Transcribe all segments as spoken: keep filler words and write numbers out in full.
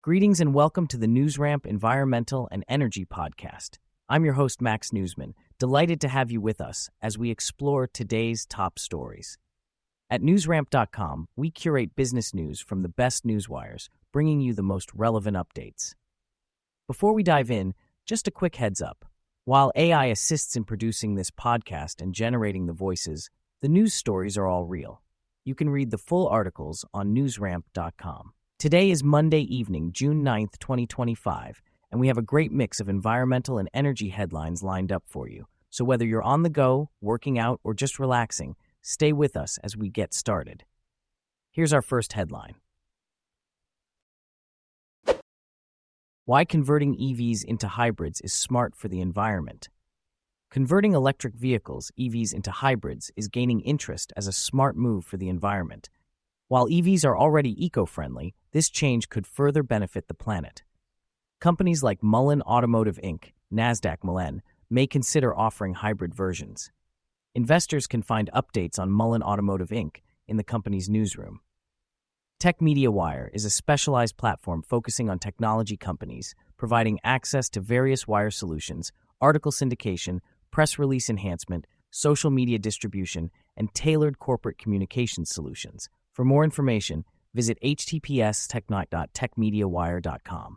Greetings and welcome to the NewsRamp Environmental and Energy Podcast. I'm your host, Max Newsman, delighted to have you with us as we explore today's top stories. At newsramp dot com, we curate business news from the best newswires, bringing you the most relevant updates. Before we dive in, just a quick heads up. While A I assists in producing this podcast and generating the voices, the news stories are all real. You can read the full articles on newsramp dot com. Today is Monday evening, June ninth, twenty twenty-five, and we have a great mix of environmental and energy headlines lined up for you. So whether you're on the go, working out, or just relaxing, stay with us as we get started. Here's our first headline. Why converting E Vs into hybrids is smart for the environment. Converting electric vehicles, E Vs, into hybrids is gaining interest as a smart move for the environment. While E Vs are already eco-friendly, this change could further benefit the planet. Companies like Mullen Automotive Incorporated, NASDAQ Mullen, may consider offering hybrid versions. Investors can find updates on Mullen Automotive Incorporated in the company's newsroom. Tech Media Wire is a specialized platform focusing on technology companies, providing access to various wire solutions, article syndication, press release enhancement, social media distribution, and tailored corporate communications solutions. For more information, visit h t t p s technite dot tech media wire dot com.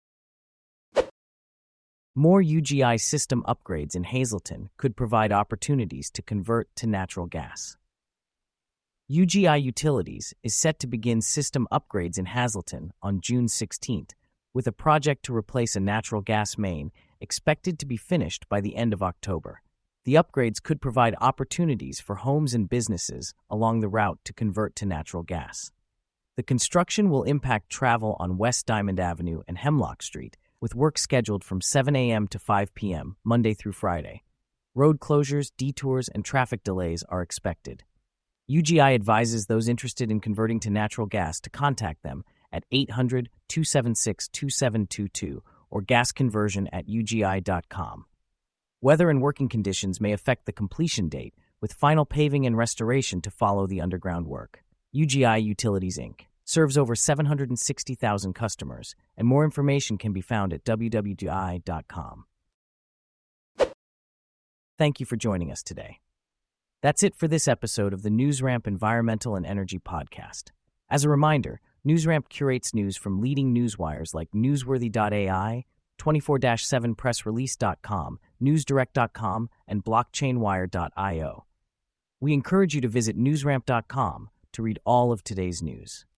More U G I system upgrades in Hazleton could provide opportunities to convert to natural gas. U G I Utilities is set to begin system upgrades in Hazleton on June sixteenth, with a project to replace a natural gas main expected to be finished by the end of October. The upgrades could provide opportunities for homes and businesses along the route to convert to natural gas. The construction will impact travel on West Diamond Avenue and Hemlock Street, with work scheduled from seven a.m. to five p.m., Monday through Friday. Road closures, detours, and traffic delays are expected. U G I advises those interested in converting to natural gas to contact them at eight hundred, two seven six, two seven two two or gasconversion at u g i dot com. Weather and working conditions may affect the completion date, with final paving and restoration to follow the underground work. U G I Utilities, Incorporated serves over seven hundred sixty thousand customers, and more information can be found at w w w dot com. Thank you for joining us today. That's it for this episode of the NewsRamp Environmental and Energy Podcast. As a reminder, NewsRamp curates news from leading newswires like newsworthy dot a i, twenty-four seven press release dot com, newsdirect dot com, and blockchain wire dot i o. We encourage you to visit newsramp dot com to read all of today's news.